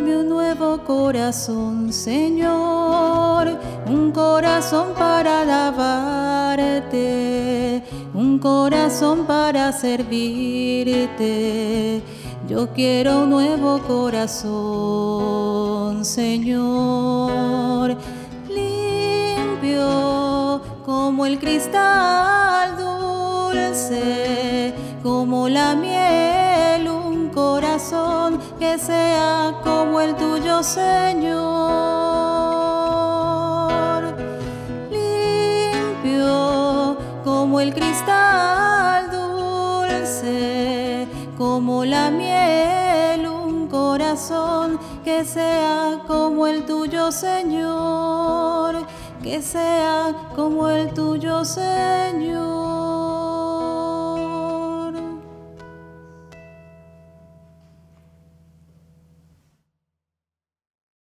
Dame un nuevo corazón, Señor, un corazón para alabarte, un corazón para servirte. Yo quiero un nuevo corazón, Señor, limpio como el cristal, dulce como la miel, un corazón que sea como el tuyo, Señor. Limpio como el cristal, dulce como la miel, un corazón que sea como el tuyo, Señor, que sea como el tuyo, Señor.